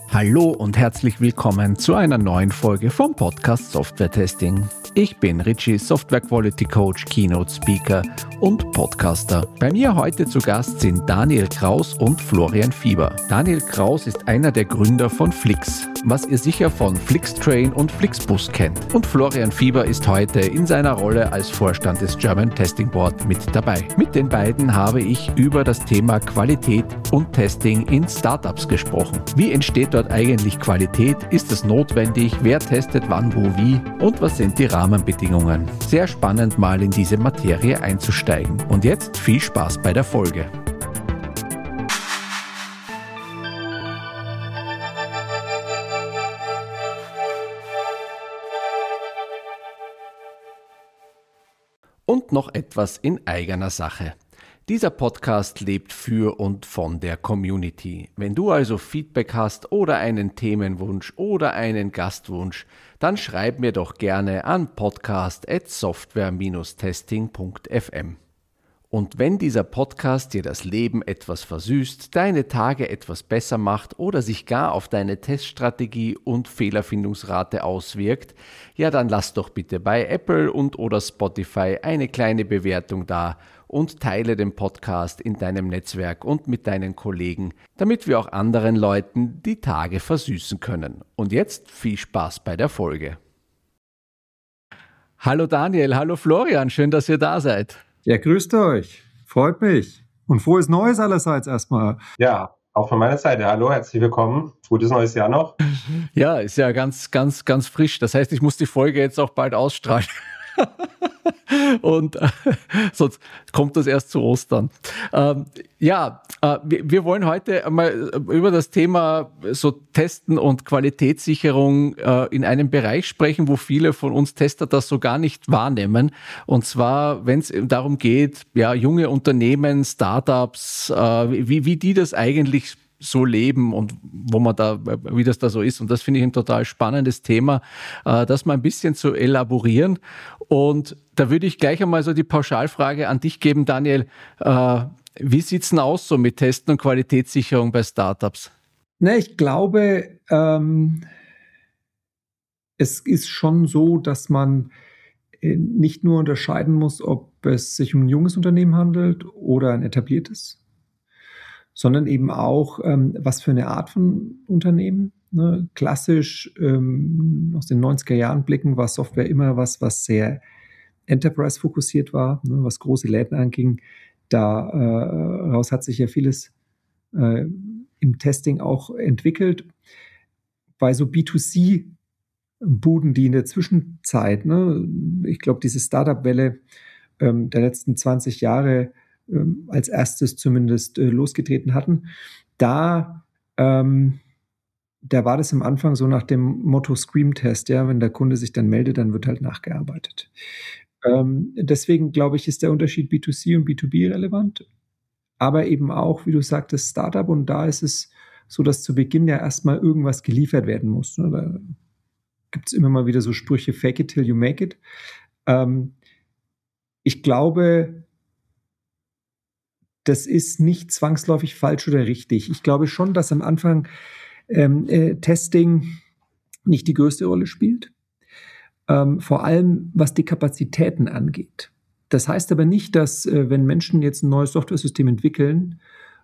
Hallo und herzlich willkommen zu einer neuen Folge vom Podcast Software Testing. Ich bin Richie, Software Quality Coach, Keynote Speaker und Podcaster. Bei mir heute zu Gast sind Daniel Kraus und Florian Fieber. Daniel Kraus ist einer der Gründer von Flix, was ihr sicher von Flixtrain und Flixbus kennt. Und Florian Fieber ist heute in seiner Rolle als Vorstand des German Testing Board mit dabei. Mit den beiden habe ich über das Thema Qualität und Testing in Startups gesprochen. Wie entsteht dort eigentlich Qualität? Ist es notwendig? Wer testet wann, wo, wie? Und was sind die Rahmenbedingungen? Sehr spannend, mal in diese Materie einzusteigen. Und jetzt viel Spaß bei der Folge. Und noch etwas in eigener Sache. Dieser Podcast lebt für und von der Community. Wenn du also Feedback hast oder einen Themenwunsch oder einen Gastwunsch, dann schreib mir doch gerne an podcast@software-testing.fm. Und wenn dieser Podcast dir das Leben etwas versüßt, deine Tage etwas besser macht oder sich gar auf deine Teststrategie und Fehlerfindungsrate auswirkt, ja dann lass doch bitte bei Apple und oder Spotify eine kleine Bewertung da und teile den Podcast in deinem Netzwerk und mit deinen Kollegen, damit wir auch anderen Leuten die Tage versüßen können. Und jetzt viel Spaß bei der Folge. Hallo Daniel, hallo Florian, schön, dass ihr da seid. Ja, grüßt euch. Freut mich. Und frohes Neues allerseits erstmal. Ja, auch von meiner Seite. Hallo, herzlich willkommen. Gutes neues Jahr noch. Ja, ist ja ganz frisch. Das heißt, ich muss die Folge jetzt auch bald ausstrahlen. Und sonst kommt das erst zu Ostern. Wir wollen heute mal über das Thema so Testen und Qualitätssicherung in einem Bereich sprechen, wo viele von uns Tester das so gar nicht wahrnehmen. Und zwar, wenn es darum geht, ja, junge Unternehmen, Startups, wie die das eigentlich so leben und wie das da so ist. Und das finde ich ein total spannendes Thema, das mal ein bisschen zu elaborieren. Und da würde ich gleich einmal so die Pauschalfrage an dich geben, Daniel. Wie sieht es denn aus so mit Testen und Qualitätssicherung bei Startups? Ich glaube, es ist schon so, dass man nicht nur unterscheiden muss, ob es sich um ein junges Unternehmen handelt oder ein etabliertes, sondern eben auch, was für eine Art von Unternehmen. Ne? Klassisch aus den 90er Jahren blicken war Software immer was sehr Enterprise-fokussiert war, ne? Was große Läden anging. Daraus hat sich ja vieles im Testing auch entwickelt. Bei so B2C-Buden, die in der Zwischenzeit, ne, ich glaube, diese Startup-Welle der letzten 20 Jahre als erstes zumindest losgetreten hatten, da war das am Anfang so nach dem Motto Scream-Test, ja, wenn der Kunde sich dann meldet, dann wird halt nachgearbeitet. Deswegen glaube ich, ist der Unterschied B2C und B2B relevant, aber eben auch, wie du sagtest, Startup, und da ist es so, dass zu Beginn ja erstmal irgendwas geliefert werden muss. Ne? Da gibt es immer mal wieder so Sprüche, fake it till you make it. Ich glaube, das ist nicht zwangsläufig falsch oder richtig. Ich glaube schon, dass am Anfang Testing nicht die größte Rolle spielt. Vor allem, was die Kapazitäten angeht. Das heißt aber nicht, dass, wenn Menschen jetzt ein neues Softwaresystem entwickeln,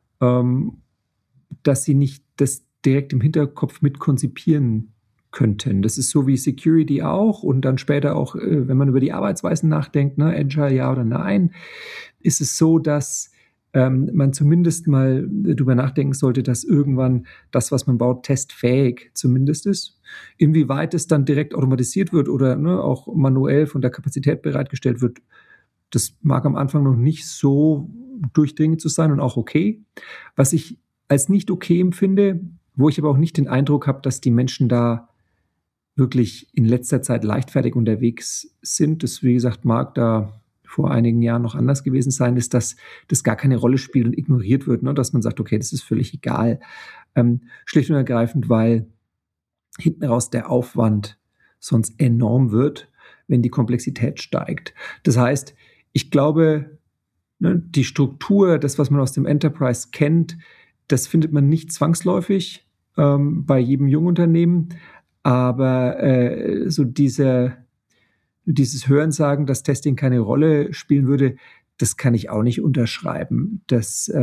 dass sie nicht das direkt im Hinterkopf mit konzipieren könnten. Das ist so wie Security auch und dann später auch, wenn man über die Arbeitsweisen nachdenkt, ne, Agile ja oder nein, ist es so, dass man zumindest mal drüber nachdenken sollte, dass irgendwann das, was man baut, testfähig zumindest ist. Inwieweit es dann direkt automatisiert wird oder auch manuell von der Kapazität bereitgestellt wird, das mag am Anfang noch nicht so durchdringend zu sein und auch okay. Was ich als nicht okay empfinde, wo ich aber auch nicht den Eindruck habe, dass die Menschen da wirklich in letzter Zeit leichtfertig unterwegs sind, das, wie gesagt, mag da vor einigen Jahren noch anders gewesen sein, ist, dass das gar keine Rolle spielt und ignoriert wird, ne? Dass man sagt, okay, das ist völlig egal. Schlicht und ergreifend, weil hinten raus der Aufwand sonst enorm wird, wenn die Komplexität steigt. Das heißt, ich glaube, die Struktur, das, was man aus dem Enterprise kennt, das findet man nicht zwangsläufig bei jedem Jungunternehmen. Aber so dieses Hörensagen, dass Testing keine Rolle spielen würde, das kann ich auch nicht unterschreiben. Da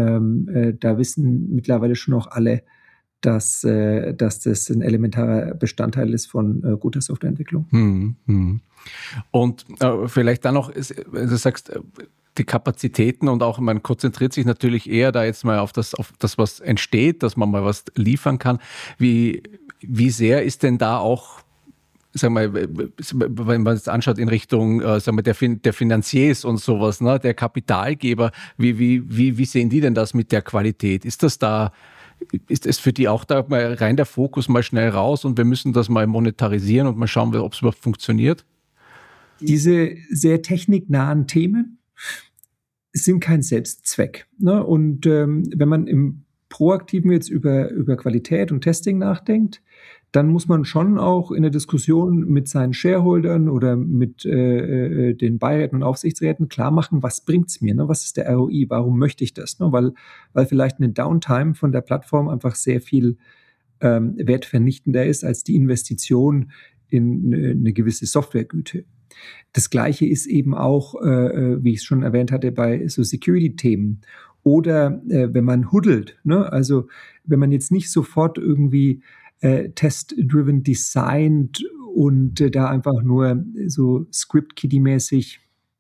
wissen mittlerweile schon auch alle, dass das ein elementarer Bestandteil ist von guter Softwareentwicklung. Und vielleicht dann noch, du sagst, die Kapazitäten und auch, man konzentriert sich natürlich eher da jetzt mal auf das, was entsteht, dass man mal was liefern kann. Wie sehr ist denn da auch, sagen wir, wenn man es anschaut in Richtung, sagen wir, der Finanziers und sowas, ne, der Kapitalgeber, wie sehen die denn das mit der Qualität? Ist es für die auch da mal rein der Fokus mal schnell raus und wir müssen das mal monetarisieren und mal schauen, ob es überhaupt funktioniert? Diese sehr techniknahen Themen sind kein Selbstzweck. Ne? Und wenn man im Proaktiven jetzt über Qualität und Testing nachdenkt, dann muss man schon auch in der Diskussion mit seinen Shareholdern oder mit den Beiräten und Aufsichtsräten klar machen, was bringt's mir, ne? Was ist der ROI, warum möchte ich das? Ne? Weil vielleicht eine Downtime von der Plattform einfach sehr viel wertvernichtender ist als die Investition in eine gewisse Softwaregüte. Das Gleiche ist eben auch, wie ich es schon erwähnt hatte, bei so Security-Themen. Oder wenn man huddelt, ne? Also wenn man jetzt nicht sofort irgendwie test-driven designt und da einfach nur so Script-Kiddie-mäßig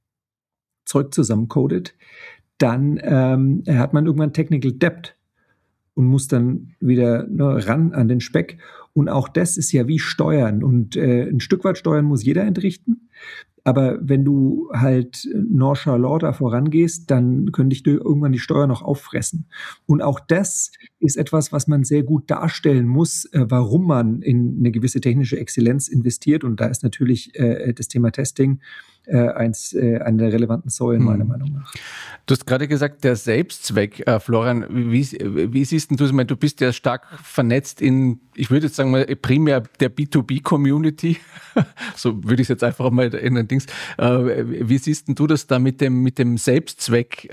Zeug zusammencodet, dann hat man irgendwann Technical Debt und muss dann wieder ran an den Speck. Und auch das ist ja wie Steuern. Und ein Stück weit Steuern muss jeder entrichten. Aber wenn du halt nonchalant da vorangehst, dann können dich irgendwann die Steuern noch auffressen. Und auch das ist etwas, was man sehr gut darstellen muss, warum man in eine gewisse technische Exzellenz investiert. Und da ist natürlich das Thema Testing eine der relevanten Säulen, meiner Meinung nach. Du hast gerade gesagt, der Selbstzweck, Florian, wie siehst du das? Ich meine, du bist ja stark vernetzt ich würde jetzt sagen mal, primär der B2B-Community. So würde ich es jetzt einfach mal in den Dings. Wie siehst du das da mit dem Selbstzweck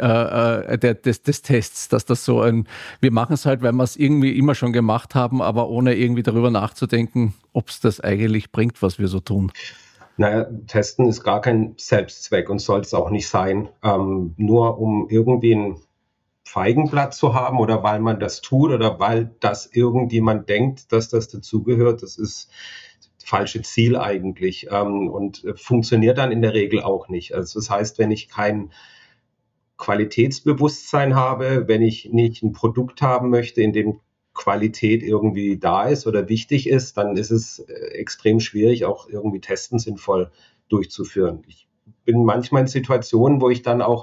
des Tests, dass das so wir machen es halt, weil wir es irgendwie immer schon gemacht haben, aber ohne irgendwie darüber nachzudenken, ob es das eigentlich bringt, was wir so tun? Naja, Testen ist gar kein Selbstzweck und soll es auch nicht sein, nur um irgendwie ein Feigenblatt zu haben oder weil man das tut oder weil das irgendjemand denkt, dass das dazugehört. Das ist das falsche Ziel eigentlich und funktioniert dann in der Regel auch nicht. Also das heißt, wenn ich kein Qualitätsbewusstsein habe, wenn ich nicht ein Produkt haben möchte, in dem Qualität irgendwie da ist oder wichtig ist, dann ist es extrem schwierig, auch irgendwie Testen sinnvoll durchzuführen. Ich bin manchmal in Situationen, wo ich dann auch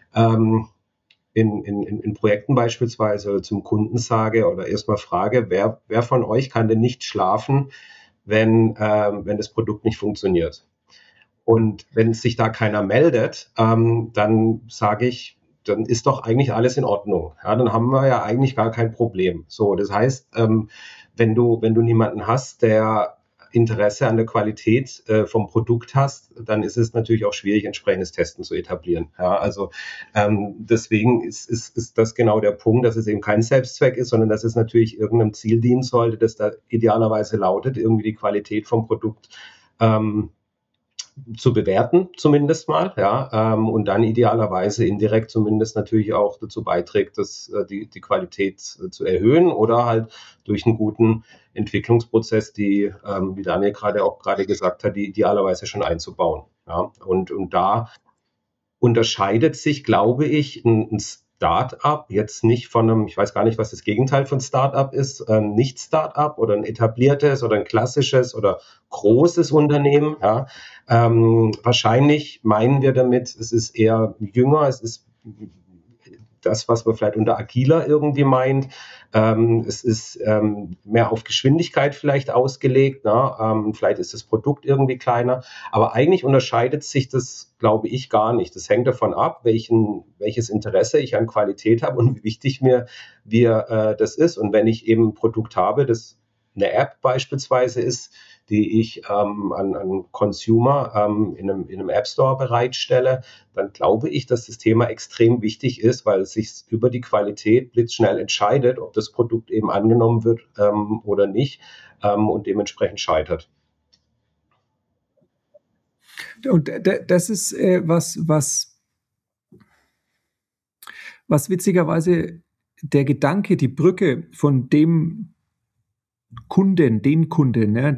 in Projekten beispielsweise zum Kunden sage oder erstmal frage, wer von euch kann denn nicht schlafen, wenn das Produkt nicht funktioniert? Und wenn sich da keiner meldet, dann sage ich, dann ist doch eigentlich alles in Ordnung. Ja, dann haben wir ja eigentlich gar kein Problem. So, das heißt, wenn du niemanden hast, der Interesse an der Qualität vom Produkt hast, dann ist es natürlich auch schwierig, entsprechendes Testen zu etablieren. Ja, also deswegen ist das genau der Punkt, dass es eben kein Selbstzweck ist, sondern dass es natürlich irgendeinem Ziel dienen sollte, das da idealerweise lautet, irgendwie die Qualität vom Produkt zu bewerten, zumindest mal, ja, und dann idealerweise indirekt zumindest natürlich auch dazu beiträgt, die Qualität zu erhöhen oder halt durch einen guten Entwicklungsprozess, wie Daniel gerade gesagt hat, die idealerweise schon einzubauen. Ja, und da unterscheidet sich, glaube ich, ein Start-up jetzt nicht von einem, ich weiß gar nicht, was das Gegenteil von Start-up ist, nicht Start-up oder ein etabliertes oder ein klassisches oder großes Unternehmen. Ja. Wahrscheinlich meinen wir damit, es ist eher jünger, es ist das, was man vielleicht unter agiler irgendwie meint. Es ist mehr auf Geschwindigkeit vielleicht ausgelegt. Ne? Vielleicht ist das Produkt irgendwie kleiner. Aber eigentlich unterscheidet sich das, glaube ich, gar nicht. Das hängt davon ab, welches Interesse ich an Qualität habe und wie wichtig mir das ist. Und wenn ich eben ein Produkt habe, das eine App beispielsweise ist, die ich an Consumer in einem App Store bereitstelle, dann glaube ich, dass das Thema extrem wichtig ist, weil es sich über die Qualität blitzschnell entscheidet, ob das Produkt eben angenommen wird oder nicht und dementsprechend scheitert. Und das ist was witzigerweise der Gedanke, die Brücke von dem den Kunden, ja,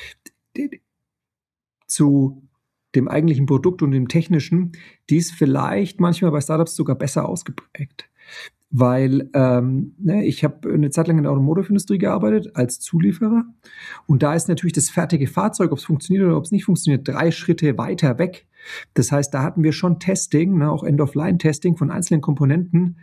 zu dem eigentlichen Produkt und dem technischen, die ist vielleicht manchmal bei Startups sogar besser ausgeprägt. Weil ich habe eine Zeit lang in der Automotive-Industrie gearbeitet als Zulieferer und da ist natürlich das fertige Fahrzeug, ob es funktioniert oder ob es nicht funktioniert, 3 Schritte weiter weg. Das heißt, da hatten wir schon Testing, auch End-of-Line-Testing von einzelnen Komponenten.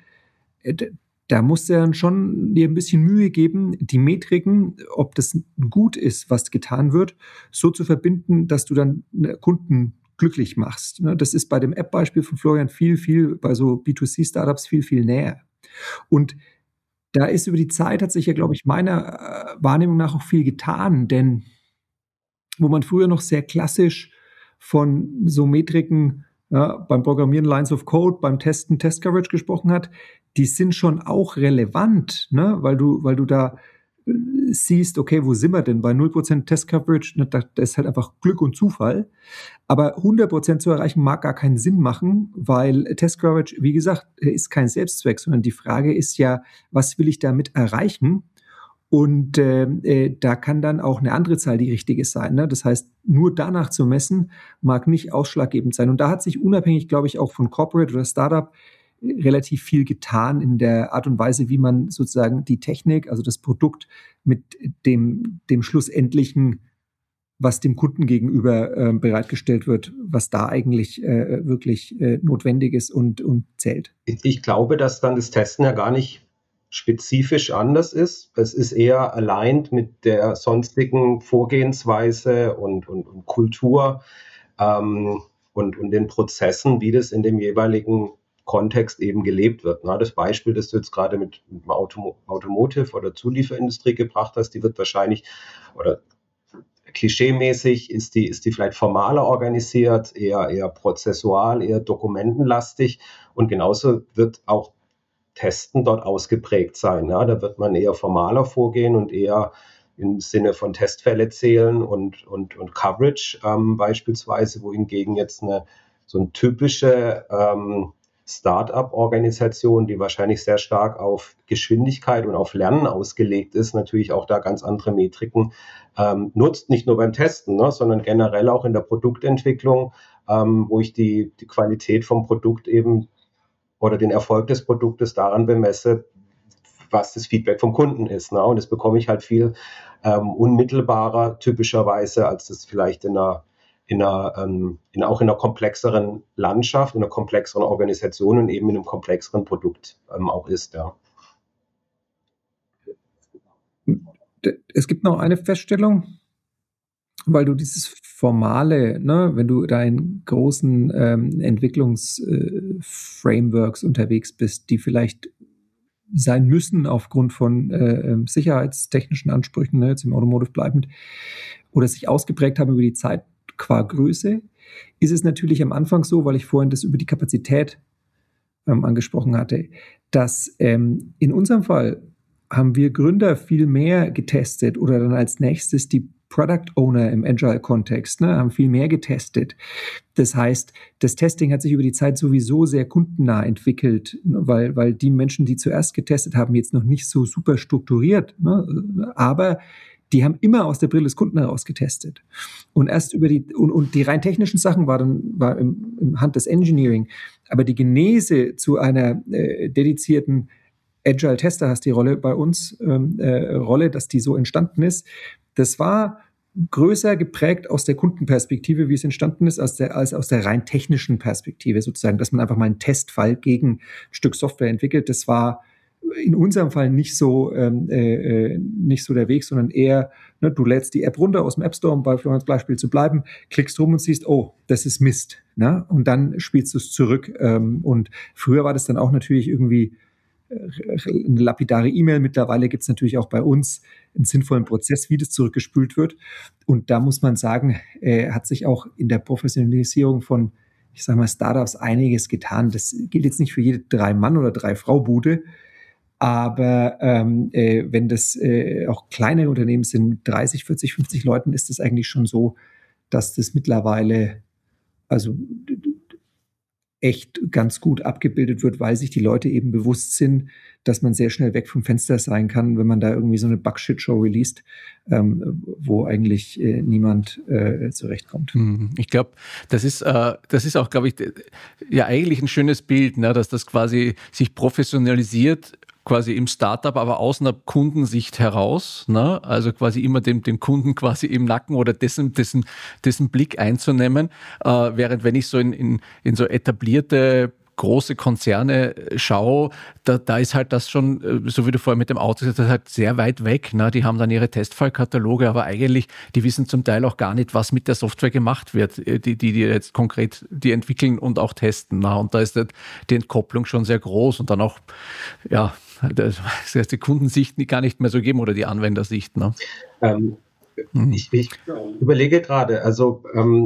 Da musst du dann schon dir ein bisschen Mühe geben, die Metriken, ob das gut ist, was getan wird, so zu verbinden, dass du dann Kunden glücklich machst. Das ist bei dem App-Beispiel von Florian viel, bei so B2C-Startups viel näher. Und da ist über die Zeit, hat sich ja, glaube ich, meiner Wahrnehmung nach auch viel getan, denn wo man früher noch sehr klassisch von so Metriken beim Programmieren Lines of Code, beim Testen Test Coverage gesprochen hat, die sind schon auch relevant, weil du da siehst, okay, wo sind wir denn? Bei 0% Test Coverage, das ist halt einfach Glück und Zufall. Aber 100% zu erreichen mag gar keinen Sinn machen, weil Test Coverage, wie gesagt, ist kein Selbstzweck, sondern die Frage ist ja, was will ich damit erreichen? Und da kann dann auch eine andere Zahl die richtige sein. Das heißt, nur danach zu messen, mag nicht ausschlaggebend sein. Und da hat sich unabhängig, glaube ich, auch von Corporate oder Startup relativ viel getan in der Art und Weise, wie man sozusagen die Technik, also das Produkt mit dem schlussendlichen, was dem Kunden gegenüber bereitgestellt wird, was da eigentlich wirklich notwendig ist und zählt. Ich glaube, dass dann das Testen ja gar nicht spezifisch anders ist. Es ist eher aligned mit der sonstigen Vorgehensweise und Kultur und den Prozessen, wie das in dem jeweiligen Kontext eben gelebt wird. Das Beispiel, das du jetzt gerade mit dem Automotive oder Zulieferindustrie gebracht hast, die wird wahrscheinlich oder klischeemäßig ist die vielleicht formaler organisiert, eher prozessual, eher dokumentenlastig und genauso wird auch Testen dort ausgeprägt sein. Da wird man eher formaler vorgehen und eher im Sinne von Testfälle zählen und Coverage beispielsweise, wohingegen jetzt so eine typische Start-up-Organisation, die wahrscheinlich sehr stark auf Geschwindigkeit und auf Lernen ausgelegt ist, natürlich auch da ganz andere Metriken nutzt, nicht nur beim Testen, sondern generell auch in der Produktentwicklung, wo ich die Qualität vom Produkt eben oder den Erfolg des Produktes daran bemesse, was das Feedback vom Kunden ist. Und das bekomme ich halt viel unmittelbarer typischerweise, als das vielleicht auch in einer komplexeren Landschaft, in einer komplexeren Organisation und eben in einem komplexeren Produkt auch ist. Ja. Es gibt noch eine Feststellung, weil du dieses Formale, wenn du da in großen Entwicklungsframeworks unterwegs bist, die vielleicht sein müssen aufgrund von sicherheitstechnischen Ansprüchen, jetzt im Automotive bleibend, oder sich ausgeprägt haben über die Zeit qua Größe, ist es natürlich am Anfang so, weil ich vorhin das über die Kapazität angesprochen hatte, dass in unserem Fall haben wir Gründer viel mehr getestet oder dann als nächstes die Product Owner im Agile-Kontext, haben viel mehr getestet. Das heißt, das Testing hat sich über die Zeit sowieso sehr kundennah entwickelt, weil die Menschen, die zuerst getestet haben, jetzt noch nicht so super strukturiert, aber die haben immer aus der Brille des Kunden heraus getestet. Und erst über die rein technischen Sachen war im Hand des Engineering. Aber die Genese zu einer dedizierten Agile-Tester hast die Rolle bei uns, dass die so entstanden ist. Das war größer geprägt aus der Kundenperspektive, wie es entstanden ist, als aus der rein technischen Perspektive sozusagen, dass man einfach mal einen Testfall gegen ein Stück Software entwickelt. Das war in unserem Fall nicht so der Weg, sondern eher, du lädst die App runter aus dem App Store, um bei Florians Beispiel zu bleiben, klickst rum und siehst, oh, das ist Mist. Und dann spielst du es zurück. Und früher war das dann auch natürlich irgendwie eine lapidare E-Mail. Mittlerweile gibt es natürlich auch bei uns einen sinnvollen Prozess, wie das zurückgespült wird. Und da muss man sagen, hat sich auch in der Professionalisierung von, ich sage mal, Startups einiges getan. Das gilt jetzt nicht für jede 3-Mann- oder 3-Frau-Bude, aber wenn das auch kleine Unternehmen sind, 30, 40, 50 Leuten, ist das eigentlich schon so, dass das mittlerweile also echt ganz gut abgebildet wird, weil sich die Leute eben bewusst sind, dass man sehr schnell weg vom Fenster sein kann, wenn man da irgendwie so eine Bug-Shit-Show released, wo eigentlich niemand zurechtkommt. Ich glaube, das ist auch, glaube ich, ja eigentlich ein schönes Bild, ne, dass das quasi sich professionalisiert, quasi im Startup, aber aus einer Kundensicht heraus, ne? Also quasi immer dem Kunden quasi im Nacken oder dessen Blick einzunehmen, während wenn ich so in so etablierte große Konzerne schaue, da ist halt das schon, so wie du vorher mit dem Auto gesagt hast, halt sehr weit weg. Ne? Die haben dann ihre Testfallkataloge, aber eigentlich, die wissen zum Teil auch gar nicht, was mit der Software gemacht wird, die jetzt konkret die entwickeln und auch testen. Ne? Und da ist die Entkopplung schon sehr groß und dann auch, ja, das heißt, die Kundensicht gar nicht mehr so geben oder die Anwendersicht. Ne? Ich überlege gerade, also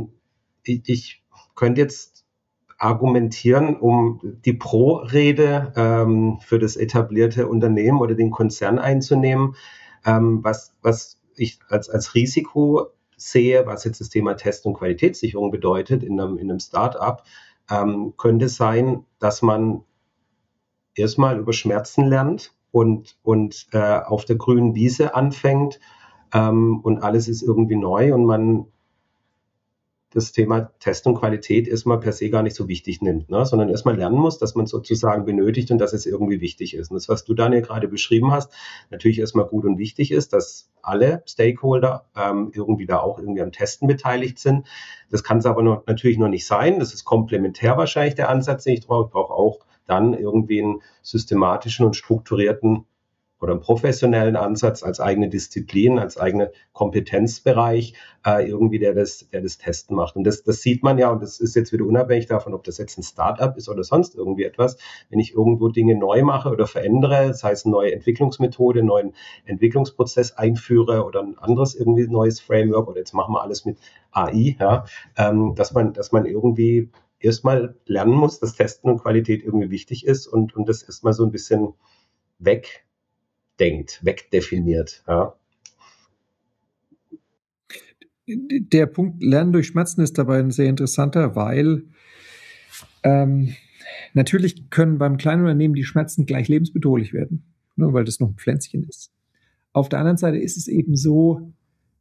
ich könnte jetzt argumentieren, um die Pro-Rede für das etablierte Unternehmen oder den Konzern einzunehmen, was ich als Risiko sehe, was jetzt das Thema Test- und Qualitätssicherung bedeutet in einem Start-up, könnte sein, dass man erstmal über Schmerzen lernt und auf der grünen Wiese anfängt und alles ist irgendwie neu und man das Thema Test und Qualität erstmal per se gar nicht so wichtig nimmt, ne? Sondern erstmal lernen muss, dass man es sozusagen benötigt und dass es irgendwie wichtig ist. Und das, was du, Daniel, gerade beschrieben hast, natürlich erstmal gut und wichtig ist, dass alle Stakeholder irgendwie da auch irgendwie am Testen beteiligt sind. Das kann es aber natürlich noch nicht sein. Das ist komplementär wahrscheinlich der Ansatz, den ich brauche. Ich brauche auch dann irgendwie einen systematischen und strukturierten oder einen professionellen Ansatz als eigene Disziplin, als eigene Kompetenzbereich, irgendwie, der das Testen macht. Und das sieht man ja, und das ist jetzt wieder unabhängig davon, ob das jetzt ein Startup ist oder sonst irgendwie etwas. Wenn ich irgendwo Dinge neu mache oder verändere, das heißt eine neue Entwicklungsmethode, einen neuen Entwicklungsprozess einführe oder ein anderes irgendwie neues Framework oder jetzt machen wir alles mit AI, ja, dass man irgendwie erstmal lernen muss, dass Testen und Qualität irgendwie wichtig ist und das erstmal so ein bisschen wegdefiniert. Ja. Der Punkt Lernen durch Schmerzen ist dabei ein sehr interessanter, weil natürlich können beim kleinen Unternehmen die Schmerzen gleich lebensbedrohlich werden, ne, weil das noch ein Pflänzchen ist. Auf der anderen Seite ist es eben so,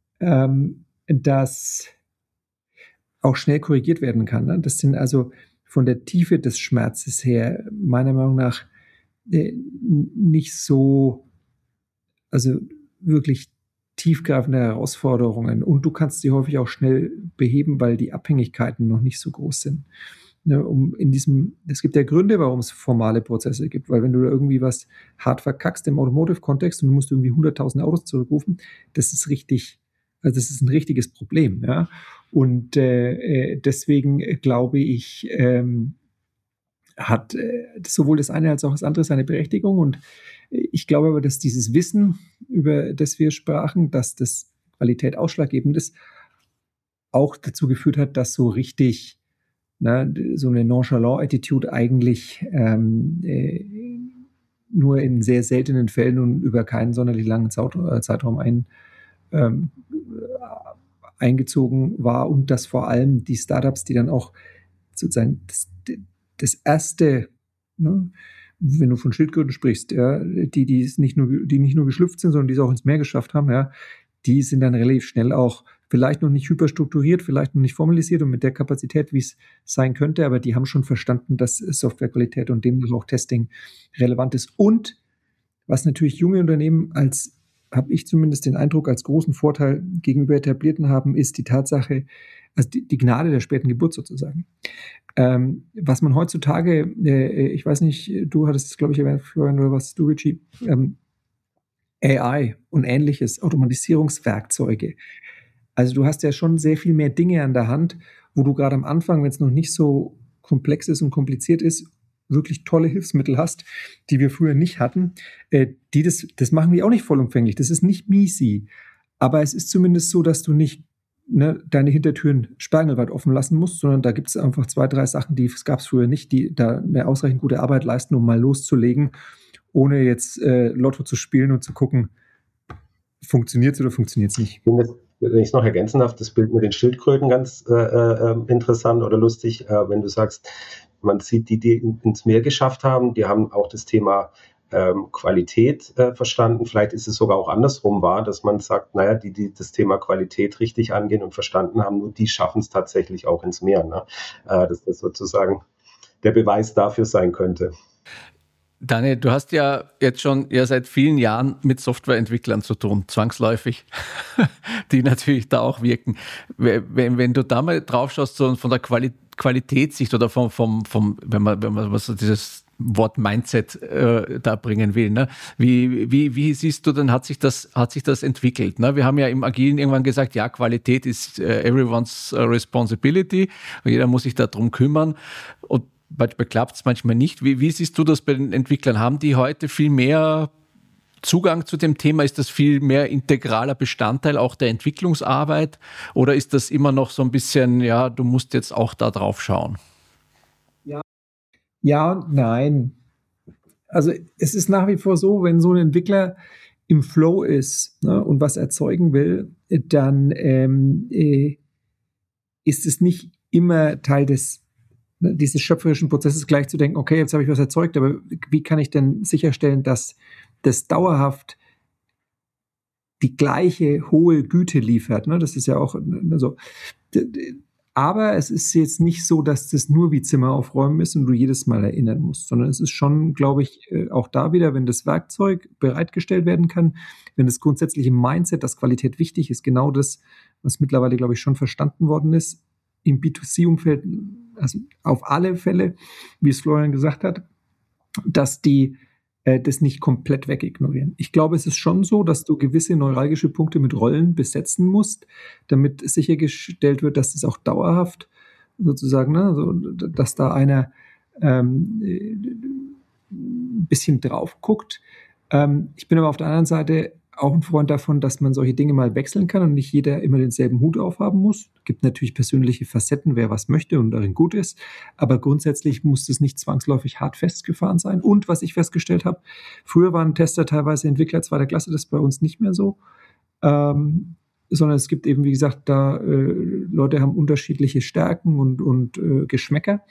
dass auch schnell korrigiert werden kann. Ne? Das sind also von der Tiefe des Schmerzes her meiner Meinung nach nicht so, also wirklich tiefgreifende Herausforderungen. Und du kannst sie häufig auch schnell beheben, weil die Abhängigkeiten noch nicht so groß sind. Ne, es gibt ja Gründe, warum es formale Prozesse gibt, weil wenn du da irgendwie was hart verkackst im Automotive-Kontext und du musst irgendwie 100.000 Autos zurückrufen, das ist ein richtiges Problem. Ja? Und deswegen glaube ich, hat sowohl das eine als auch das andere seine Berechtigung. Und ich glaube aber, dass dieses Wissen, über das wir sprachen, dass das Qualität ausschlaggebend ist, auch dazu geführt hat, dass so richtig so eine Nonchalant-Attitude eigentlich nur in sehr seltenen Fällen und über keinen sonderlich langen Zeitraum eingezogen war und dass vor allem die Startups, die dann auch sozusagen das erste, ne, wenn du von Schildkröten sprichst, ja, die nicht nur geschlüpft sind, sondern die es auch ins Meer geschafft haben, ja, die sind dann relativ schnell auch vielleicht noch nicht hyperstrukturiert, vielleicht noch nicht formalisiert und mit der Kapazität, wie es sein könnte, aber die haben schon verstanden, dass Softwarequalität und demnach auch Testing relevant ist. Und was natürlich junge Unternehmen habe ich zumindest den Eindruck, als großen Vorteil gegenüber etablierten haben, ist die Tatsache, also die Gnade der späten Geburt sozusagen. Was man heutzutage, ich weiß nicht, du hattest es, glaube ich, erwähnt, Florian, oder was du, Richie, AI und ähnliches, Automatisierungswerkzeuge. Also du hast ja schon sehr viel mehr Dinge an der Hand, wo du gerade am Anfang, wenn es noch nicht so komplex ist und kompliziert ist, wirklich tolle Hilfsmittel hast, die wir früher nicht hatten, das machen wir auch nicht vollumfänglich. Das ist nicht miesi. Aber es ist zumindest so, dass du nicht deine Hintertüren sperrangelweit offen lassen musst, sondern da gibt es einfach 2, 3 Sachen, die gab es früher nicht, die da eine ausreichend gute Arbeit leisten, um mal loszulegen, ohne jetzt Lotto zu spielen und zu gucken, funktioniert es oder funktioniert es nicht. Wenn ich es noch ergänzen darf, das Bild mit den Schildkröten ganz interessant oder lustig, wenn du sagst, man sieht die ins Meer geschafft haben, die haben auch das Thema Qualität verstanden. Vielleicht ist es sogar auch andersrum wahr, dass man sagt, naja, die das Thema Qualität richtig angehen und verstanden haben, nur die schaffen es tatsächlich auch ins Meer. Ne? Dass das sozusagen der Beweis dafür sein könnte. Daniel, du hast ja jetzt schon seit vielen Jahren mit Softwareentwicklern zu tun, zwangsläufig, die natürlich da auch wirken. Wenn du da mal drauf schaust, so von der Qualitätssicht oder wenn man so dieses Wort Mindset da bringen will, ne? Wie siehst du denn, hat sich das entwickelt? Ne? Wir haben ja im Agilen irgendwann gesagt, ja, Qualität ist everyone's responsibility, jeder muss sich darum kümmern und manchmal klappt es, manchmal nicht. Wie siehst du das bei den Entwicklern? Haben die heute viel mehr Zugang zu dem Thema? Ist das viel mehr integraler Bestandteil auch der Entwicklungsarbeit? Oder ist das immer noch so ein bisschen, ja, du musst jetzt auch da drauf schauen? Ja und nein. Also es ist nach wie vor so, wenn so ein Entwickler im Flow ist, ne, und was erzeugen will, dann ist es nicht immer Teil dieses schöpferischen Prozesses, gleich zu denken, okay, jetzt habe ich was erzeugt, aber wie kann ich denn sicherstellen, dass das dauerhaft die gleiche hohe Güte liefert? Ne? Das ist ja auch so. Aber es ist jetzt nicht so, dass das nur wie Zimmer aufräumen ist und du jedes Mal erinnern musst, sondern es ist schon, glaube ich, auch da wieder, wenn das Werkzeug bereitgestellt werden kann, wenn das grundsätzliche Mindset, dass Qualität wichtig ist, genau das, was mittlerweile, glaube ich, schon verstanden worden ist, im B2C-Umfeld, also auf alle Fälle, wie es Florian gesagt hat, dass die das nicht komplett wegignorieren. Ich glaube, es ist schon so, dass du gewisse neuralgische Punkte mit Rollen besetzen musst, damit sichergestellt wird, dass das auch dauerhaft sozusagen, ne, so, dass da einer ein bisschen drauf guckt. Ich bin aber auf der anderen Seite auch ein Freund davon, dass man solche Dinge mal wechseln kann und nicht jeder immer denselben Hut aufhaben muss. Es gibt natürlich persönliche Facetten, wer was möchte und darin gut ist, aber grundsätzlich muss es nicht zwangsläufig hart festgefahren sein. Und was ich festgestellt habe, früher waren Tester teilweise Entwickler zweiter Klasse, das ist bei uns nicht mehr so, sondern es gibt eben, wie gesagt, da Leute haben unterschiedliche Stärken und Geschmäcker.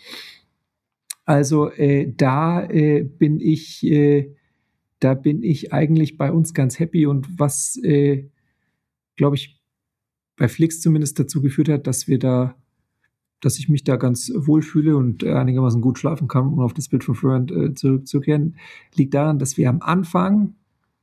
Also da bin ich eigentlich bei uns ganz happy und was, glaube ich, bei Flix zumindest dazu geführt hat, dass ich mich da ganz wohlfühle und einigermaßen gut schlafen kann, um auf das Bild von Florian zurückzukehren, liegt daran, dass wir am Anfang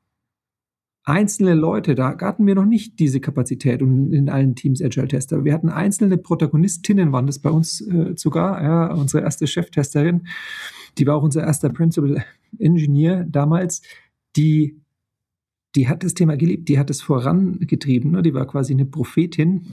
einzelne Leute, da hatten wir noch nicht diese Kapazität und in allen Teams Agile-Tester. Wir hatten einzelne Protagonistinnen, waren das bei uns sogar, ja, unsere erste Cheftesterin, die war auch unser erster Principal Engineer damals, die hat das Thema geliebt, die hat es vorangetrieben, ne? Die war quasi eine Prophetin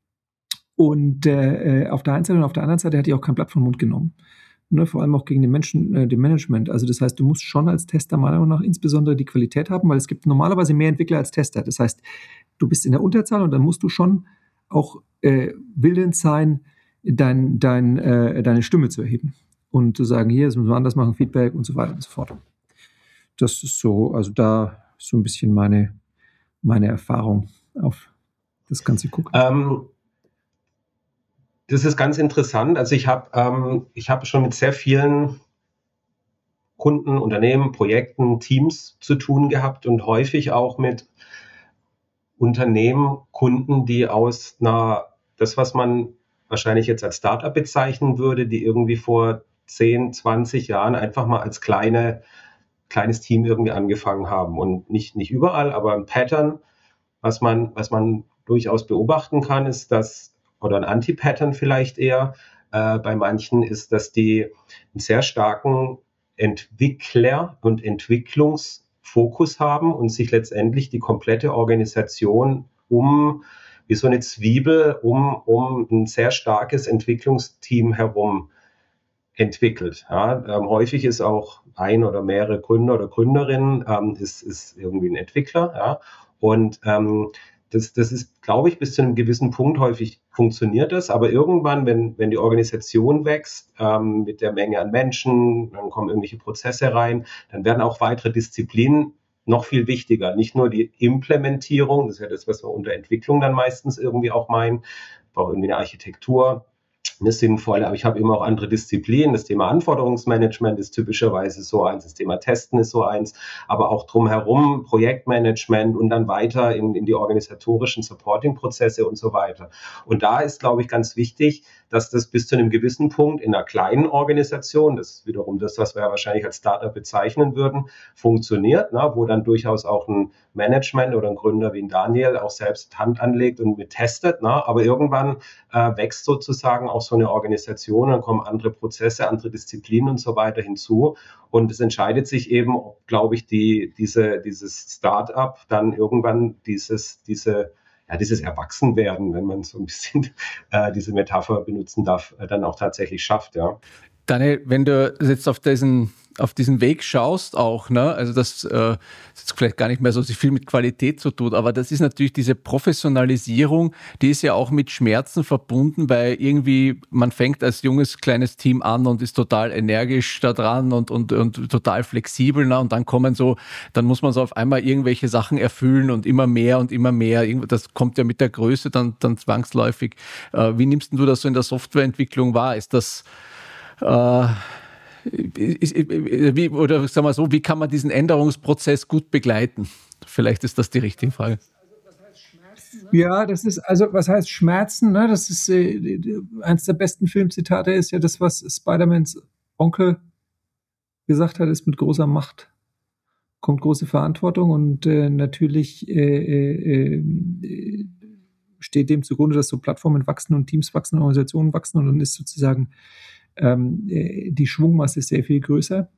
und auf der einen Seite und auf der anderen Seite hat die auch kein Blatt vom Mund genommen, ne? Vor allem auch gegen den Menschen, dem Management. Also das heißt, du musst schon als Tester meiner Meinung nach insbesondere die Qualität haben, weil es gibt normalerweise mehr Entwickler als Tester. Das heißt, du bist in der Unterzahl und dann musst du schon auch willens sein, deine Stimme zu erheben und zu sagen, hier, das müssen wir anders machen, Feedback und so weiter und so fort. Das ist so, also da ist so ein bisschen meine Erfahrung auf das Ganze gucken. Das ist ganz interessant. Also ich habe schon mit sehr vielen Kunden, Unternehmen, Projekten, Teams zu tun gehabt und häufig auch mit Unternehmen, Kunden, die aus das, was man wahrscheinlich jetzt als Startup bezeichnen würde, die irgendwie vor 10, 20 Jahren einfach mal als kleines Team irgendwie angefangen haben und nicht überall, aber ein Pattern, was man durchaus beobachten kann, ist, dass, oder ein Anti-Pattern vielleicht eher bei manchen, ist, dass die einen sehr starken Entwickler- und Entwicklungsfokus haben und sich letztendlich die komplette Organisation wie so eine Zwiebel um ein sehr starkes Entwicklungsteam herum entwickelt. Ja. Häufig ist auch ein oder mehrere Gründer oder Gründerinnen ist irgendwie ein Entwickler. Ja. Und das ist, glaube ich, bis zu einem gewissen Punkt häufig funktioniert das, aber irgendwann, wenn die Organisation wächst mit der Menge an Menschen, dann kommen irgendwelche Prozesse rein, dann werden auch weitere Disziplinen noch viel wichtiger. Nicht nur die Implementierung, das ist ja das, was wir unter Entwicklung dann meistens irgendwie auch meinen, auch irgendwie eine Architektur, eine sinnvolle, aber ich habe immer auch andere Disziplinen. Das Thema Anforderungsmanagement ist typischerweise so eins, das Thema Testen ist so eins, aber auch drumherum Projektmanagement und dann weiter in die organisatorischen Supporting-Prozesse und so weiter. Und da ist, glaube ich, ganz wichtig, dass das bis zu einem gewissen Punkt in einer kleinen Organisation, das ist wiederum das, was wir ja wahrscheinlich als Startup bezeichnen würden, funktioniert, wo dann durchaus auch ein Management oder ein Gründer wie ein Daniel auch selbst Hand anlegt und mit testet, aber irgendwann wächst sozusagen auch so eine Organisation, dann kommen andere Prozesse, andere Disziplinen und so weiter hinzu und es entscheidet sich eben, glaube ich, dieses Start-up dann irgendwann dieses Erwachsenwerden, wenn man so ein bisschen diese Metapher benutzen darf, dann auch tatsächlich schafft, ja. Daniel, wenn du jetzt auf diesen Weg schaust auch, ne, also das hat vielleicht gar nicht mehr so viel mit Qualität zu tun, aber das ist natürlich diese Professionalisierung, die ist ja auch mit Schmerzen verbunden, weil irgendwie man fängt als junges, kleines Team an und ist total energisch da dran und total flexibel, ne, und dann muss man so auf einmal irgendwelche Sachen erfüllen und immer mehr. Das kommt ja mit der Größe dann zwangsläufig. Wie nimmst du das so in der Softwareentwicklung wahr? Ist das wie kann man diesen Änderungsprozess gut begleiten? Vielleicht ist das die richtige Frage. Ja, das ist, also was heißt Schmerzen? Ne? Das ist eins der besten Filmzitate ist ja das, was Spider-Mans Onkel gesagt hat, ist mit großer Macht kommt große Verantwortung und natürlich steht dem zugrunde, dass so Plattformen wachsen und Teams wachsen, Organisationen wachsen und dann ist sozusagen die Schwungmasse sehr viel größer.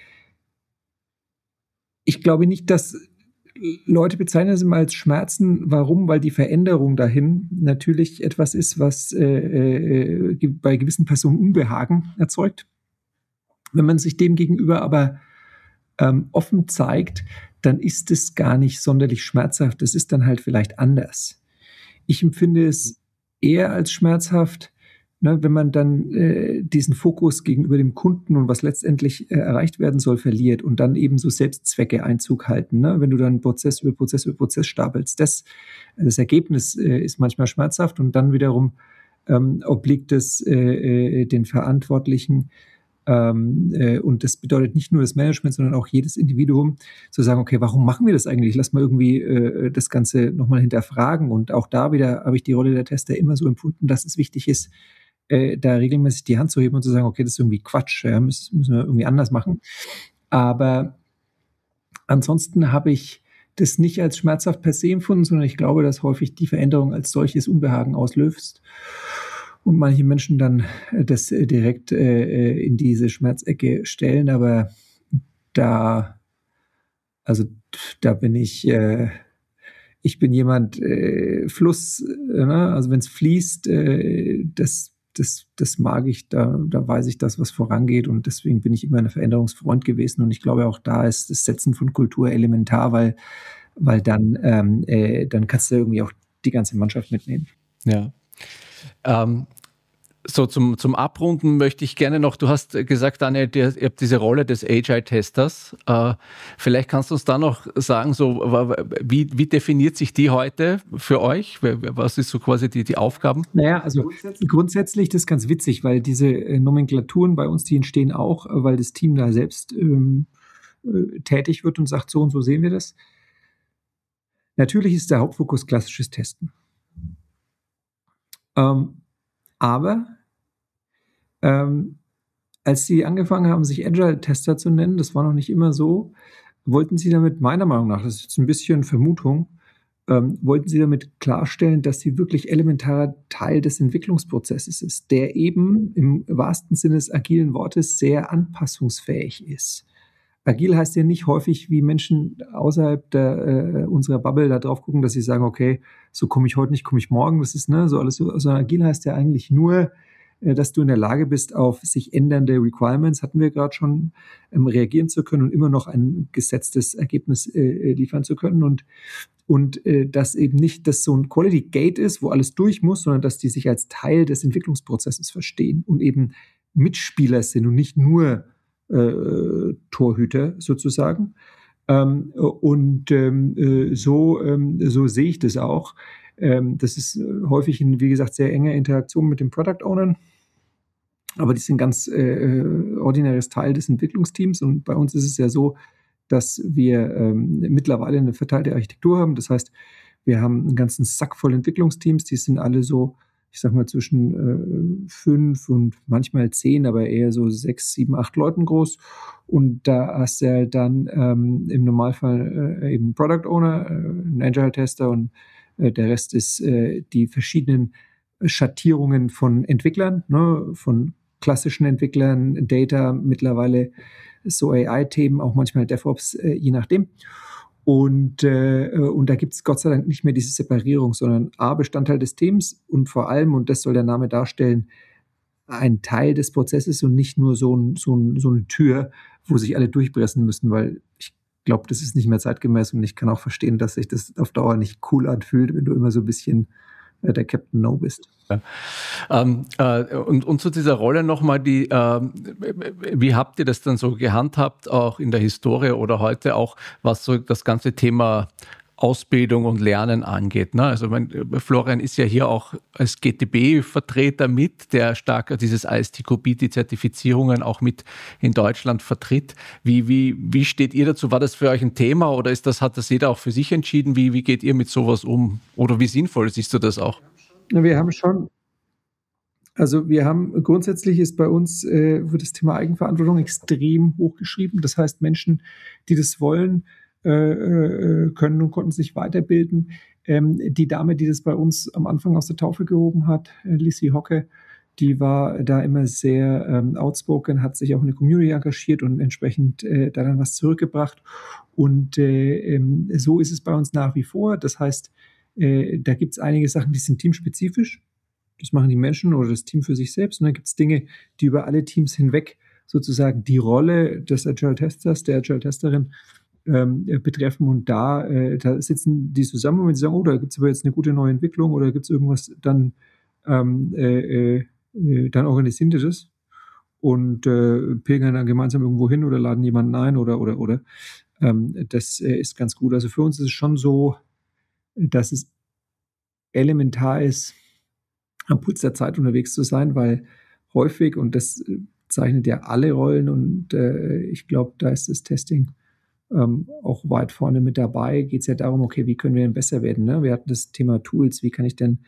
Ich glaube nicht, dass Leute bezeichnen es immer als Schmerzen. Warum? Weil die Veränderung dahin natürlich etwas ist, was bei gewissen Personen Unbehagen erzeugt. Wenn man sich dem gegenüber aber offen zeigt, dann ist es gar nicht sonderlich schmerzhaft. Das ist dann halt vielleicht anders. Ich empfinde es eher als schmerzhaft, wenn man dann diesen Fokus gegenüber dem Kunden und was letztendlich erreicht werden soll, verliert und dann eben so Selbstzwecke Einzug halten. Ne? Wenn du dann Prozess über Prozess über Prozess stapelst, das Ergebnis ist manchmal schmerzhaft und dann wiederum obliegt es den Verantwortlichen und das bedeutet nicht nur das Management, sondern auch jedes Individuum zu sagen, okay, warum machen wir das eigentlich? Lass mal irgendwie das Ganze nochmal hinterfragen und auch da wieder habe ich die Rolle der Tester immer so empfunden, dass es wichtig ist, da regelmäßig die Hand zu heben und zu sagen, okay, das ist irgendwie Quatsch, ja, müssen wir irgendwie anders machen. Aber ansonsten habe ich das nicht als schmerzhaft per se empfunden, sondern ich glaube, dass häufig die Veränderung als solches Unbehagen auslöst und manche Menschen dann das direkt in diese Schmerzecke stellen. Aber da bin ich bin jemand, Fluss, ne? Also wenn es fließt, das mag ich, da weiß ich das, was vorangeht und deswegen bin ich immer ein Veränderungsfreund gewesen und ich glaube auch da ist das Setzen von Kultur elementar, weil dann kannst du irgendwie auch die ganze Mannschaft mitnehmen. Ja. So zum Abrunden möchte ich gerne noch, du hast gesagt, Daniel, ihr habt diese Rolle des Agile-Testers. Vielleicht kannst du uns da noch sagen, so wie definiert sich die heute für euch? Was ist so quasi die Aufgaben? Naja, also grundsätzlich das ist ganz witzig, weil diese Nomenklaturen bei uns, die entstehen auch, weil das Team da selbst tätig wird und sagt, so und so sehen wir das. Natürlich ist der Hauptfokus klassisches Testen. Aber als sie angefangen haben, sich Agile-Tester zu nennen, das war noch nicht immer so, wollten sie damit, meiner Meinung nach, das ist jetzt ein bisschen Vermutung, wollten sie damit klarstellen, dass sie wirklich elementarer Teil des Entwicklungsprozesses ist, der eben im wahrsten Sinne des agilen Wortes sehr anpassungsfähig ist. Agil heißt ja nicht häufig, wie Menschen außerhalb unserer Bubble da drauf gucken, dass sie sagen, okay, so komme ich heute nicht, komme ich morgen, das ist so alles so. Also agil heißt ja eigentlich nur, dass du in der Lage bist, auf sich ändernde Requirements, hatten wir gerade schon, reagieren zu können und immer noch ein gesetztes Ergebnis liefern zu können. Und dass eben nicht das so ein Quality Gate ist, wo alles durch muss, sondern dass die sich als Teil des Entwicklungsprozesses verstehen und eben Mitspieler sind und nicht nur Torhüter sozusagen. So sehe ich das auch. Das ist häufig wie gesagt, sehr enge Interaktion mit den Product Ownern. Aber die sind ganz ordinäres Teil des Entwicklungsteams. Und bei uns ist es ja so, dass wir mittlerweile eine verteilte Architektur haben. Das heißt, wir haben einen ganzen Sack voll Entwicklungsteams. Die sind alle so, ich sag mal, zwischen 5 und manchmal 10, aber eher so 6, 7, 8 Leuten groß. Und da hast du halt dann im Normalfall eben einen Product Owner, einen Agile-Tester und der Rest ist die verschiedenen Schattierungen von Entwicklern, ne, von klassischen Entwicklern, Data, mittlerweile so AI-Themen, auch manchmal DevOps, je nachdem. Und da gibt es Gott sei Dank nicht mehr diese Separierung, sondern Bestandteil des Teams und vor allem, und das soll der Name darstellen, ein Teil des Prozesses und nicht nur so eine Tür, wo sich alle durchpressen müssen, weil ich glaube, das ist nicht mehr zeitgemäß und ich kann auch verstehen, dass sich das auf Dauer nicht cool anfühlt, wenn du immer so ein bisschen der Captain No bist. Ja. Und zu dieser Rolle nochmal, wie habt ihr das dann so gehandhabt, auch in der Historie oder heute auch, was so das ganze Thema Ausbildung und Lernen angeht, ne? Also Florian ist ja hier auch als GTB-Vertreter mit, der stark dieses ISTQB, die Zertifizierungen auch mit in Deutschland vertritt. Wie steht ihr dazu? War das für euch ein Thema oder hat das jeder auch für sich entschieden? Wie geht ihr mit sowas um? Oder wie sinnvoll siehst du das auch? Wir haben grundsätzlich ist bei uns wird das Thema Eigenverantwortung extrem hochgeschrieben. Das heißt, Menschen, die das wollen, können und konnten sich weiterbilden. Die Dame, die das bei uns am Anfang aus der Taufe gehoben hat, Lissy Hocke, die war da immer sehr outspoken, hat sich auch in der Community engagiert und entsprechend da dann was zurückgebracht. Und so ist es bei uns nach wie vor. Das heißt, da gibt es einige Sachen, die sind teamspezifisch. Das machen die Menschen oder das Team für sich selbst. Und dann gibt es Dinge, die über alle Teams hinweg sozusagen die Rolle des Agile-Testers, der Agile-Testerin betreffen. Und da sitzen die zusammen und wenn sie sagen, oh, da gibt es aber jetzt eine gute neue Entwicklung oder gibt es irgendwas, dann organisieren die das und pilgern dann gemeinsam irgendwo hin oder laden jemanden ein oder. Das ist ganz gut. Also für uns ist es schon so, dass es elementar ist, am Puls der Zeit unterwegs zu sein, weil häufig, und das zeichnet ja alle Rollen und ich glaube, da ist das Testing auch weit vorne mit dabei, geht es ja darum, okay, wie können wir denn besser werden? Ne? Wir hatten das Thema Tools, wie kann ich denn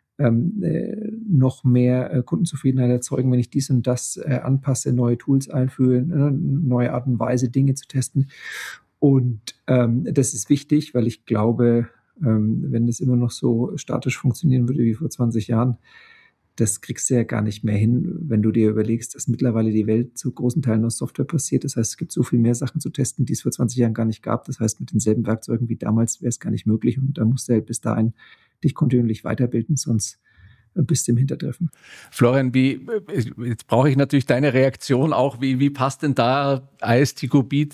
noch mehr Kundenzufriedenheit erzeugen, wenn ich dies und das anpasse, neue Tools einführen, neue Art und Weise, Dinge zu testen. Und das ist wichtig, weil ich glaube, wenn das immer noch so statisch funktionieren würde wie vor 20 Jahren, das kriegst du ja gar nicht mehr hin, wenn du dir überlegst, dass mittlerweile die Welt zu großen Teilen aus Software passiert. Das heißt, es gibt so viel mehr Sachen zu testen, die es vor 20 Jahren gar nicht gab. Das heißt, mit denselben Werkzeugen wie damals wäre es gar nicht möglich. Und da musst du halt bis dahin dich kontinuierlich weiterbilden, sonst bist du im Hintertreffen. Florian, jetzt brauche ich natürlich deine Reaktion auch. Wie passt denn da ISTQB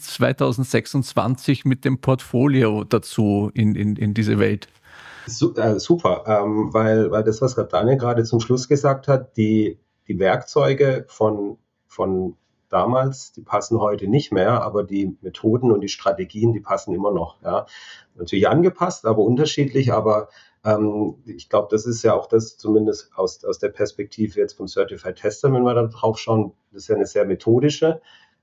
2026 mit dem Portfolio dazu in diese Welt? Super, weil das, was Daniel gerade zum Schluss gesagt hat, die Werkzeuge von damals, die passen heute nicht mehr, aber die Methoden und die Strategien, die passen immer noch. Ja. Natürlich angepasst, aber unterschiedlich, aber ich glaube, das ist ja auch das, zumindest aus der Perspektive jetzt vom Certified Tester, wenn wir da drauf schauen, das ist ja eine sehr methodische,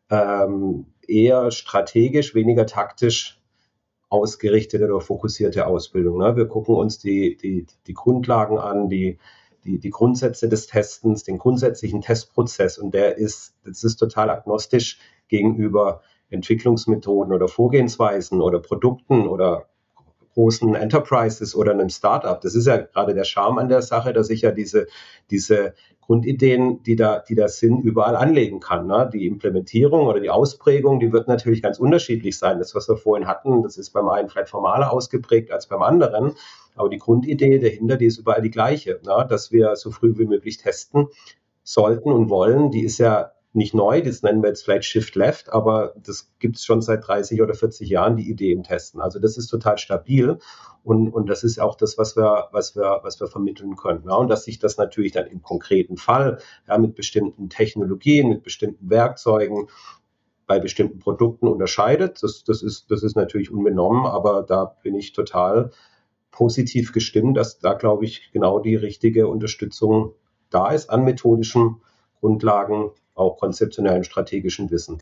eher strategisch, weniger taktisch ausgerichtete oder fokussierte Ausbildung. Ne? Wir gucken uns die Grundlagen an, die Grundsätze des Testens, den grundsätzlichen Testprozess und das ist total agnostisch gegenüber Entwicklungsmethoden oder Vorgehensweisen oder Produkten oder großen Enterprises oder einem Startup. Das ist ja gerade der Charme an der Sache, dass ich ja diese Grundideen, die da sind, überall anlegen kann. Ne? Die Implementierung oder die Ausprägung, die wird natürlich ganz unterschiedlich sein. Das, was wir vorhin hatten, das ist beim einen vielleicht formaler ausgeprägt als beim anderen. Aber die Grundidee dahinter, die ist überall die gleiche, ne? Dass wir so früh wie möglich testen, sollten und wollen, die ist ja nicht neu, das nennen wir jetzt vielleicht Shift Left, aber das gibt es schon seit 30 oder 40 Jahren, die Idee im Testen. Also das ist total stabil und das ist auch das, was wir vermitteln können. Ja, und dass sich das natürlich dann im konkreten Fall mit bestimmten Technologien, mit bestimmten Werkzeugen, bei bestimmten Produkten unterscheidet, das ist natürlich unbenommen, aber da bin ich total positiv gestimmt, dass da, glaube ich, genau die richtige Unterstützung da ist an methodischen Grundlagen, auch konzeptionellen, strategischen Wissen.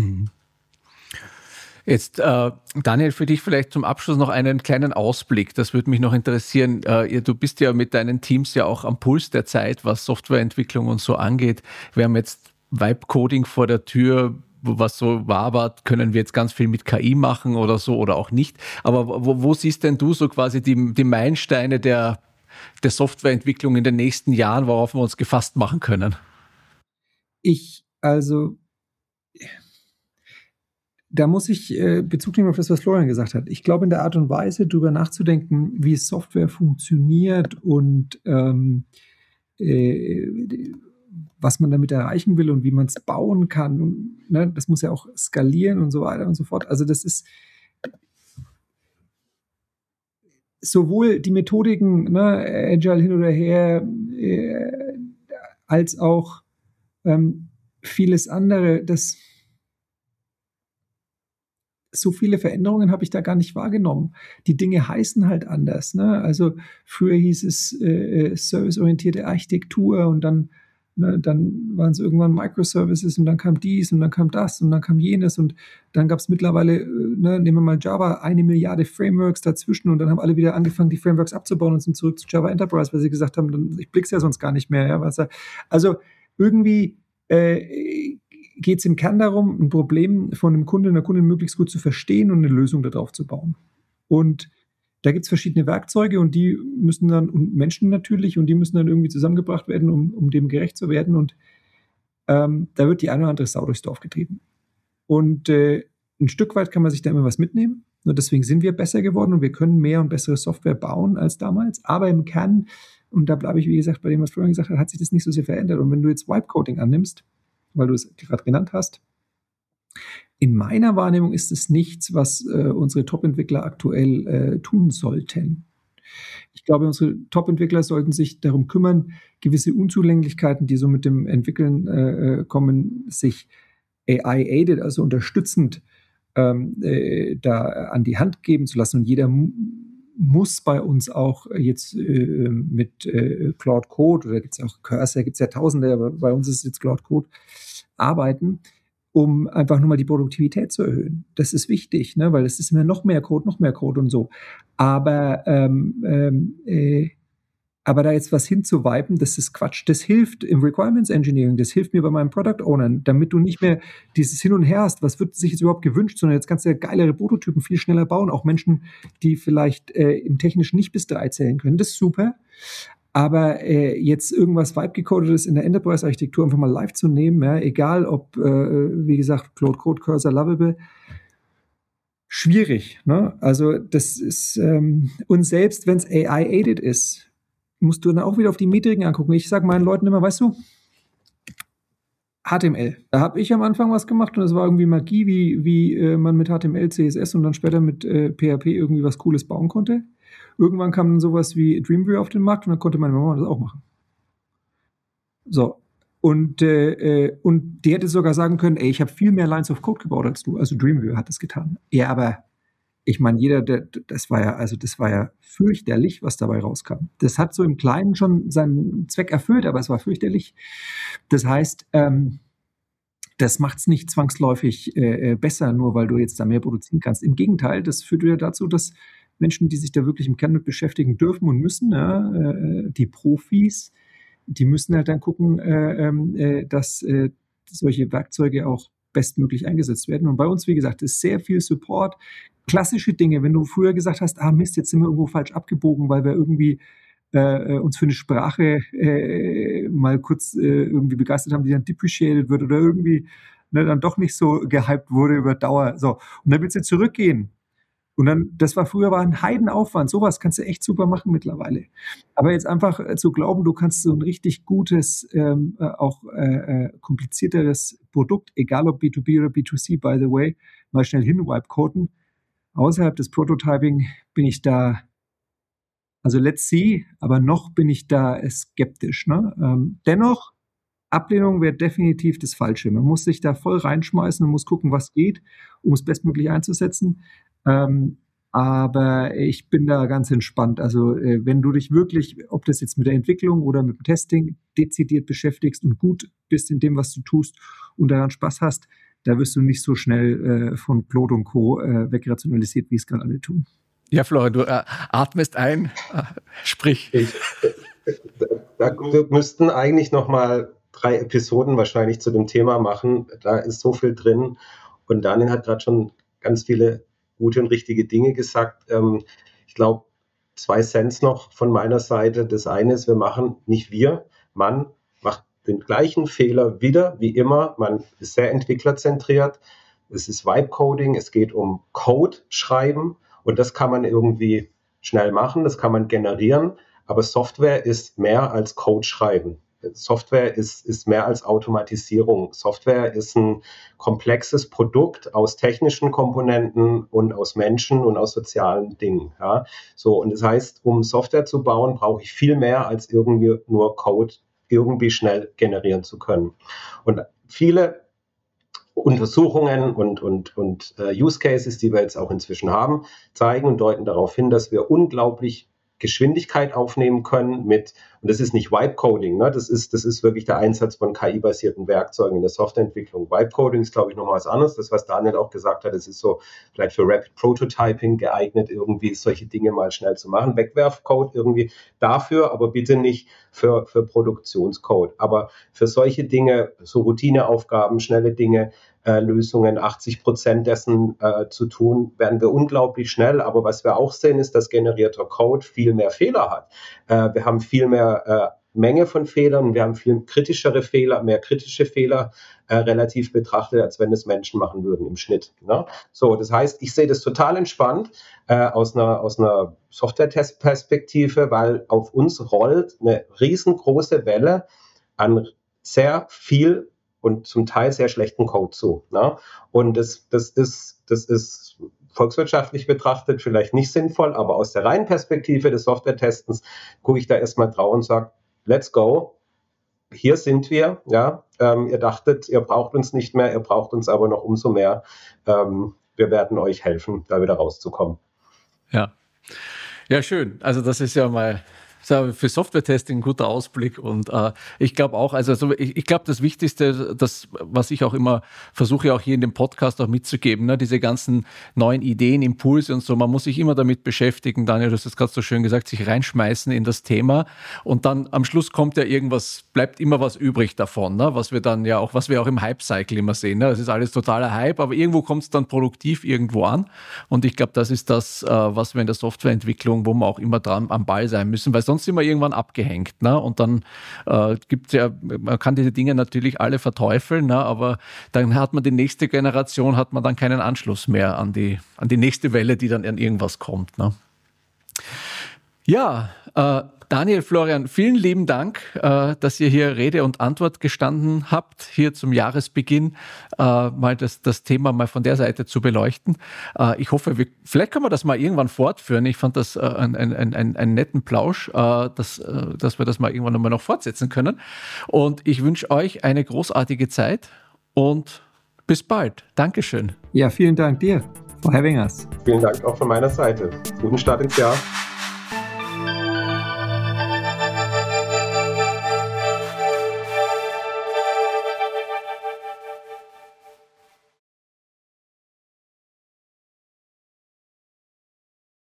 Jetzt, Daniel, für dich vielleicht zum Abschluss noch einen kleinen Ausblick. Das würde mich noch interessieren. Du bist ja mit deinen Teams ja auch am Puls der Zeit, was Softwareentwicklung und so angeht. Wir haben jetzt Vibe-Coding vor der Tür, was so wabert, können wir jetzt ganz viel mit KI machen oder so oder auch nicht. Aber wo siehst denn du so quasi die Meilensteine der Softwareentwicklung in den nächsten Jahren, worauf wir uns gefasst machen können? Da muss ich Bezug nehmen auf das, was Florian gesagt hat. Ich glaube, in der Art und Weise, darüber nachzudenken, wie Software funktioniert und was man damit erreichen will und wie man es bauen kann. Und, ne, das muss ja auch skalieren und so weiter und so fort. Also das ist sowohl die Methodiken, ne, Agile hin oder her, als auch vieles andere, so viele Veränderungen habe ich da gar nicht wahrgenommen. Die Dinge heißen halt anders. Ne? Also früher hieß es serviceorientierte Architektur und dann waren es irgendwann Microservices und dann kam dies und dann kam das und dann kam jenes und dann gab es mittlerweile, nehmen wir mal Java, 1 Milliarde Frameworks dazwischen und dann haben alle wieder angefangen, die Frameworks abzubauen und sind zurück zu Java Enterprise, weil sie gesagt haben, ich blick's ja sonst gar nicht mehr. Ja? Also irgendwie geht es im Kern darum, ein Problem von einem Kunden, einer Kundin möglichst gut zu verstehen und eine Lösung darauf zu bauen. Und da gibt es verschiedene Werkzeuge und die müssen dann, und Menschen natürlich, und die müssen dann irgendwie zusammengebracht werden, um dem gerecht zu werden. Und da wird die eine oder andere Sau durchs Dorf getrieben. Und ein Stück weit kann man sich da immer was mitnehmen. Nur deswegen sind wir besser geworden und wir können mehr und bessere Software bauen als damals. Aber im Kern, und da bleibe ich, wie gesagt, bei dem, was Florian gesagt hat, hat sich das nicht so sehr verändert. Und wenn du jetzt Vibe-Coding annimmst, weil du es gerade genannt hast, in meiner Wahrnehmung ist es nichts, was unsere Top-Entwickler aktuell tun sollten. Ich glaube, unsere Top-Entwickler sollten sich darum kümmern, gewisse Unzulänglichkeiten, die so mit dem Entwickeln kommen, sich AI-aided, also unterstützend, da an die Hand geben zu lassen. Und jeder muss bei uns auch jetzt mit Claude Code, oder gibt es auch Cursor, gibt es ja Tausende, aber bei uns ist es jetzt Claude Code, arbeiten, um einfach nur mal die Produktivität zu erhöhen. Das ist wichtig, ne? Weil es ist immer noch mehr Code und so. Aber da jetzt was hinzuwipen, das ist Quatsch. Das hilft im Requirements Engineering, das hilft mir bei meinen Product Ownern, damit du nicht mehr dieses Hin und Her hast, was wird sich jetzt überhaupt gewünscht, sondern jetzt kannst du ja geilere Prototypen viel schneller bauen. Auch Menschen, die vielleicht im Technischen nicht bis 3 zählen können. Das ist super. Aber jetzt irgendwas Vibe-gecodetes in der Enterprise-Architektur einfach mal live zu nehmen, ja, egal ob, wie gesagt, Claude Code, Cursor, Lovable, schwierig. Ne? Also das ist, und selbst wenn es AI-aided ist, musst du dann auch wieder auf die Metriken angucken. Ich sage meinen Leuten immer, weißt du, HTML. Da habe ich am Anfang was gemacht und das war irgendwie Magie, wie man mit HTML, CSS und dann später mit PHP irgendwie was Cooles bauen konnte. Irgendwann kam dann sowas wie Dreamviewer auf den Markt und dann konnte meine Mama das auch machen. So. Und die hätte sogar sagen können, ey, ich habe viel mehr Lines of Code gebaut als du. Also Dreamviewer hat das getan. Ja, aber ich meine, das war ja fürchterlich, was dabei rauskam. Das hat so im Kleinen schon seinen Zweck erfüllt, aber es war fürchterlich. Das heißt, das macht es nicht zwangsläufig besser, nur weil du jetzt da mehr produzieren kannst. Im Gegenteil, das führt wieder dazu, dass Menschen, die sich da wirklich im Kern mit beschäftigen dürfen und müssen, die Profis, die müssen halt dann gucken, dass solche Werkzeuge auch bestmöglich eingesetzt werden. Und bei uns, wie gesagt, ist sehr viel Support. Klassische Dinge, wenn du früher gesagt hast, Mist, jetzt sind wir irgendwo falsch abgebogen, weil wir irgendwie uns für eine Sprache mal kurz irgendwie begeistert haben, die dann depreciated wird oder irgendwie dann doch nicht so gehypt wurde über Dauer. So. Und dann willst du zurückgehen. Und dann, früher war ein Heidenaufwand. Sowas kannst du echt super machen mittlerweile. Aber jetzt einfach zu glauben, du kannst so ein richtig gutes, komplizierteres Produkt, egal ob B2B oder B2C, by the way, mal schnell wipe-coden. Außerhalb des Prototyping bin ich da, also let's see, aber noch bin ich da skeptisch. Ne? Dennoch, Ablehnung wäre definitiv das Falsche. Man muss sich da voll reinschmeißen und muss gucken, was geht, um es bestmöglich einzusetzen. Aber ich bin da ganz entspannt. Also wenn du dich wirklich, ob das jetzt mit der Entwicklung oder mit dem Testing dezidiert beschäftigst und gut bist in dem, was du tust und daran Spaß hast, da wirst du nicht so schnell von Claude und Co. wegrationalisiert, wie es gerade alle tun. Ja, Florian, du atmest ein, sprich. Wir müssten eigentlich nochmal 3 Episoden wahrscheinlich zu dem Thema machen. Da ist so viel drin. Und Daniel hat gerade schon ganz viele gute und richtige Dinge gesagt. Ich glaube, 2 Cents noch von meiner Seite. Das eine ist, man macht den gleichen Fehler wieder wie immer. Man ist sehr entwicklerzentriert. Es ist Vibe-Coding. Es geht um Code schreiben. Und das kann man irgendwie schnell machen. Das kann man generieren. Aber Software ist mehr als Code schreiben. Software ist mehr als Automatisierung. Software ist ein komplexes Produkt aus technischen Komponenten und aus Menschen und aus sozialen Dingen. Ja. So, und das heißt, um Software zu bauen, brauche ich viel mehr als irgendwie nur Code irgendwie schnell generieren zu können. Und viele Untersuchungen und Use Cases, die wir jetzt auch inzwischen haben, zeigen und deuten darauf hin, dass wir unglaublich Geschwindigkeit aufnehmen können und das ist nicht Vibe-Coding, ne? Das ist wirklich der Einsatz von KI-basierten Werkzeugen in der Softwareentwicklung. Vibe-Coding ist, glaube ich, noch was anderes. Das, was Daniel auch gesagt hat, das ist so vielleicht für Rapid Prototyping geeignet, irgendwie solche Dinge mal schnell zu machen. Wegwerfcode irgendwie dafür, aber bitte nicht für Produktionscode. Aber für solche Dinge, so Routineaufgaben, schnelle Dinge, Lösungen, 80% dessen zu tun, werden wir unglaublich schnell. Aber was wir auch sehen, ist, dass generierter Code viel mehr Fehler hat. Wir haben viel mehr Menge von Fehlern, wir haben viel kritischere Fehler, mehr kritische Fehler relativ betrachtet, als wenn es Menschen machen würden im Schnitt. Ne? So, das heißt, ich sehe das total entspannt aus einer Software-Test-Perspektive, weil auf uns rollt eine riesengroße Welle an sehr viel und zum Teil sehr schlechten Code zu. Ne? Und das ist volkswirtschaftlich betrachtet vielleicht nicht sinnvoll, aber aus der reinen Perspektive des Software-Testens gucke ich da erstmal drauf und sage, let's go, hier sind wir. Ja? Ihr dachtet, ihr braucht uns nicht mehr, ihr braucht uns aber noch umso mehr. Wir werden euch helfen, da wieder rauszukommen. Ja, schön. Also das ist ja mal für Software-Testing ein guter Ausblick und ich glaube auch, ich glaube, das Wichtigste, was ich auch immer versuche, auch hier in dem Podcast auch mitzugeben, ne, diese ganzen neuen Ideen, Impulse und so, man muss sich immer damit beschäftigen, Daniel, du hast es gerade so schön gesagt, sich reinschmeißen in das Thema und dann am Schluss kommt ja bleibt immer was übrig davon, ne, was wir auch im Hype-Cycle immer sehen, ne, das ist alles totaler Hype, aber irgendwo kommt es dann produktiv irgendwo an und ich glaube, das ist das, was wir in der Softwareentwicklung, wo wir auch immer dran am Ball sein müssen, weil sonst sind wir irgendwann abgehängt. Ne? Und dann man kann diese Dinge natürlich alle verteufeln, ne? Aber dann hat man die nächste Generation, hat man dann keinen Anschluss mehr an die nächste Welle, die dann an irgendwas kommt. Ne? Ja, Daniel, Florian, vielen lieben Dank, dass ihr hier Rede und Antwort gestanden habt, hier zum Jahresbeginn, mal das Thema mal von der Seite zu beleuchten. Ich hoffe, vielleicht können wir das mal irgendwann fortführen. Ich fand das einen netten Plausch, dass wir das mal irgendwann noch fortsetzen können. Und ich wünsche euch eine großartige Zeit und bis bald. Dankeschön. Ja, vielen Dank dir for having us. Vielen Dank auch von meiner Seite. Guten Start ins Jahr.